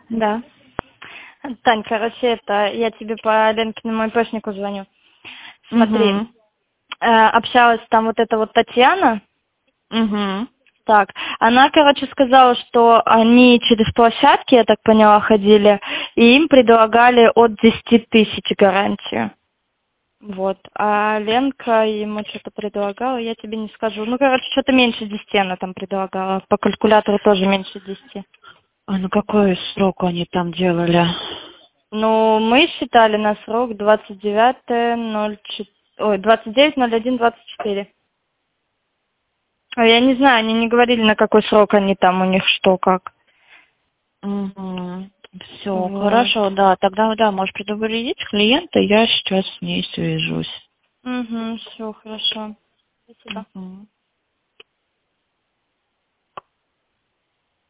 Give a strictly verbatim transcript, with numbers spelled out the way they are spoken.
Да. Тань, короче, это я тебе по Ленкиному айпэшнику звоню. Смотри, Угу. э, общалась там вот эта вот Татьяна. Угу. Так, она, короче, сказала, что они через площадки, я так поняла, ходили, и им предлагали от десяти тысяч гарантию. Вот. А Ленка ему что-то предлагала, я тебе не скажу. Ну, короче, что-то меньше десяти она там предлагала. По калькулятору тоже меньше десяти. А на какой срок они там делали? Ну, мы считали на срок двадцать девятое ноль четыре, ой, двадцать девятое ноль первое двадцать четыре. А я не знаю, они не говорили, на какой срок они там, у них что, как. Угу. Все, Вот. хорошо, да. Тогда, да, можешь предупредить клиента, я сейчас с ней свяжусь. Угу, все, хорошо. Спасибо. Угу.